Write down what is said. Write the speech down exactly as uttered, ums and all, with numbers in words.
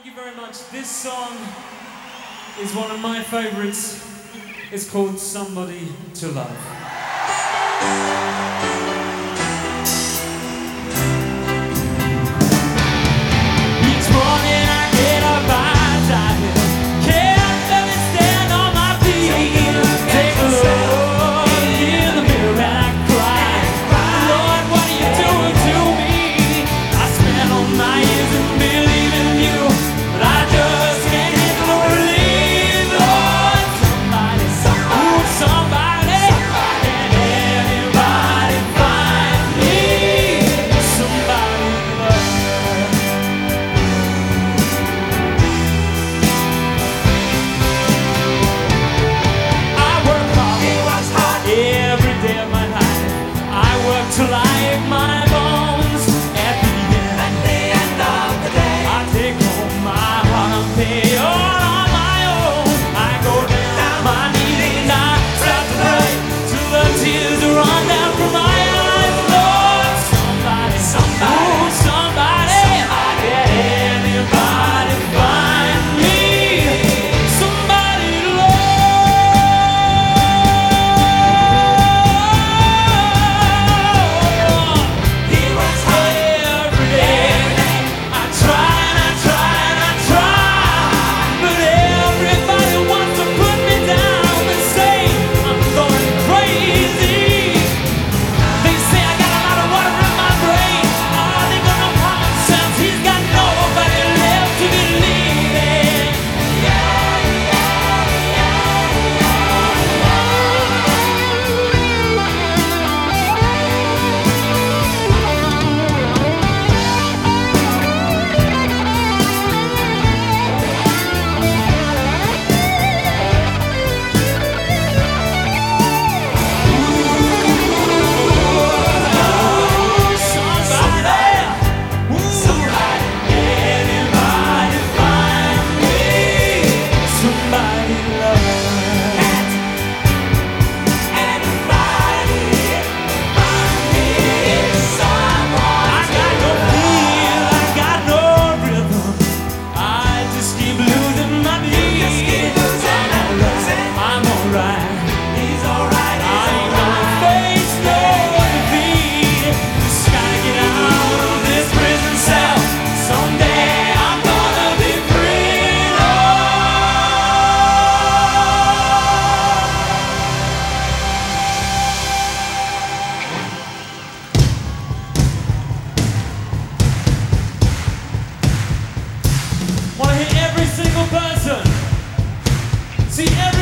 you very much. This song is one of my favorites. It's called Somebody to Love. To like my bones at the end, at the end of the day, I take home my heart and pay all on my own. I go down my knees and I start to pray till the tears run down from my eyes. Lord, somebody, somebody, oh, somebody, somebody, yeah, anybody find me somebody to love. Wanna hit every single person. See every